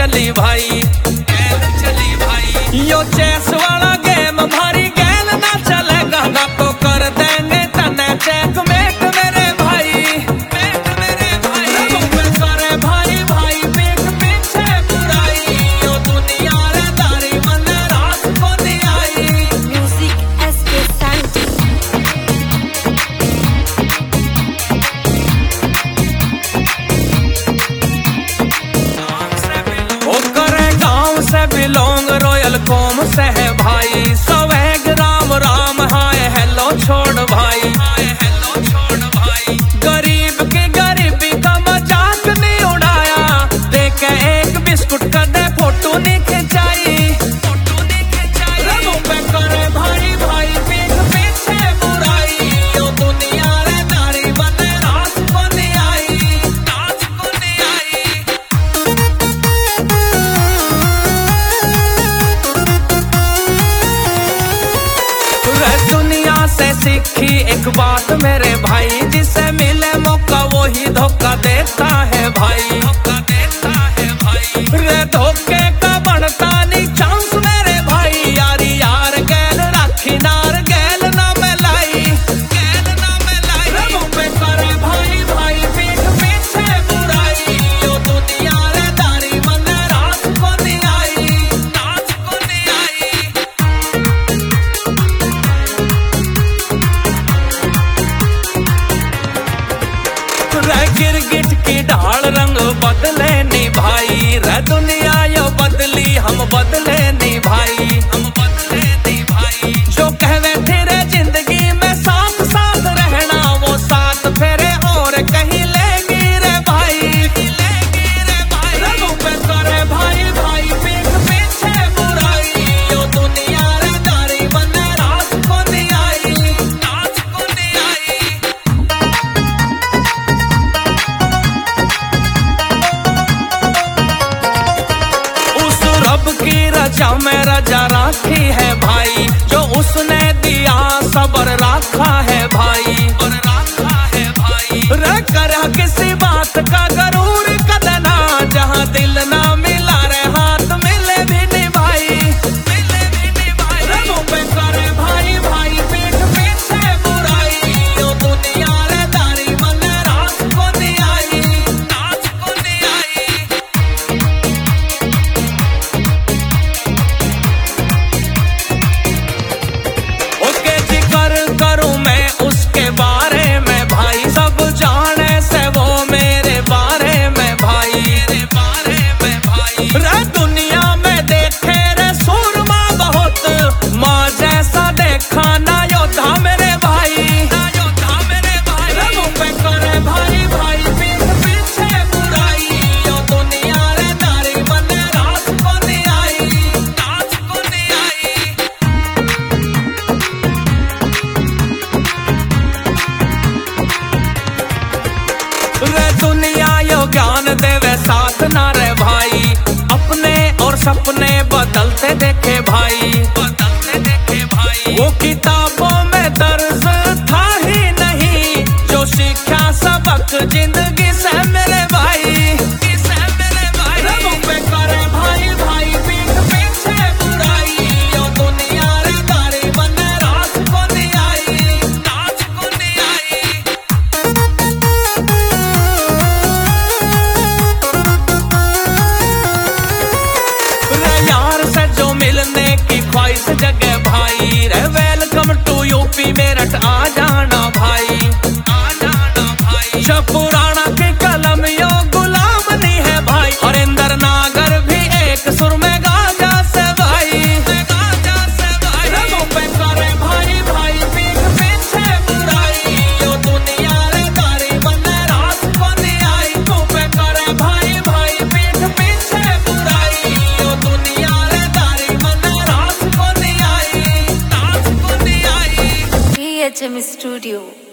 चली भाई, गेम चली भाई। यो चेस वाला गेम भारी गेल ना चलेगा ना तो कर देंगे तने चेकमेट मेरे भाई, मेट मेरे भाई। करे भाई भाई पीठ पीछे बुराई, यो दुनिया रे तारी मन रात को नहीं आई। Music S K Sanchi. Belong royal com से है भाई, swag Ram Ram hi hello छोड़ भाई, हाय हेलो छोड़ भाई। गरीब की गरीबी का मजाक नहीं उड़ाया, देखे एक बिस्कुट का दे फोटो नहीं खिंचाई, फोटो नहीं खिंचाई। मुंह पे करे भाई भाई पीठ पीछे बुराई, यो दुनिया रे तारी बने रात को नहीं आई, रात को नहीं आई। दुनिया से सीखी एक बात मेरे भाई, जिसे मिले मौका वही धोखा देता है भाई, धोखा देता है भाई। रे धोखे का बनता नहीं चांस मेरे भाई, यारी यार गैल राखी नार गैल ना मिलाई, गैल ना मिलाई। मुंह पे करे भाई भाई पीठ पीछे बुराई, यो दुनिया रे तारी मन रात को नहीं आई, रात को नहीं आई। गिरगिट की ढाल रंग बदले नी भाई, रे दुनिया यो बदली हम बदले नी भाई, हम बदले नी भाई। जो कह बैठे रे जिंदगी में साथ साथ रहना, वो साथ फेरे और कहीं लेगी रे भाई, लेगी रे भाई। मुंह पे करे भाई भाई पीठ पीछे बुराई, यो दुनिया रे तारी बने रात को नहीं आई, रात को नहीं आई। रब की रजा में रजा राखी है भाई, जो उसने दिया सबर रखा है भाई, और रखा है भाई। रे कर किसी बात का गरूर कदना, जहाँ दिल ना मिला रे हाथ मिले भी नहीं भाई, मिले भी नहीं भाई। मुंह पे करे भाई भाई पीठ पीछे बुराई, यो दुनिया रे तारी मन रात को नहीं आई, रात को नहीं आई। करूं मैं उसके बारे में भाई, सब जाने से वो मेरे बारे में भाई, मेरे बारे में भाई। रे दुनिया में देखे रे सूरमा बहुत, माँ जैसा देखा ना योद्धा मेरे भाई, ना योद्धा मेरे भाई। मुंह पे करे भाई भाई पीठ पीछे बुराई, यो दुनिया रे तारी बने रात को नहीं आई, रात को नहीं आई। रे दुनिया यो ज्ञान देवे साथ ना रे भाई, अपने और सपने बदलते देखे भाई, बदलते देखे भाई। वो किताबों में दर्ज था ही नहीं, जो सीखा सबक जिंदगी से मेरे भाई, से मेरे भाई। मुंह पे करे भाई भाई पीठ पीछे बुराई, यो दुनिया रे तारी बने रात को नहीं आई, रात को नहीं आई। यार से जो मिलने की ख्वाहिश जगह भाई, रे वेलकम टू यूपी मेरठ आ जाना भाई, आ जाना भाई। जब पुराना की कलम यो गुलाम नहीं है भाई, और इंदर नागर भी एक सुर में गाजा से भाई, गाजा से भाई। मुंह पे करे भाई भाई पीठ पीछे बुराई, यो दुनिया रे तारी बने रात को नहीं आई। मुंह पे करे भाई भाई पीठ पीछे बुराई, यो दुनिया रे तारी बने रात को नहीं आई, रात को नहीं आई। PHM studio.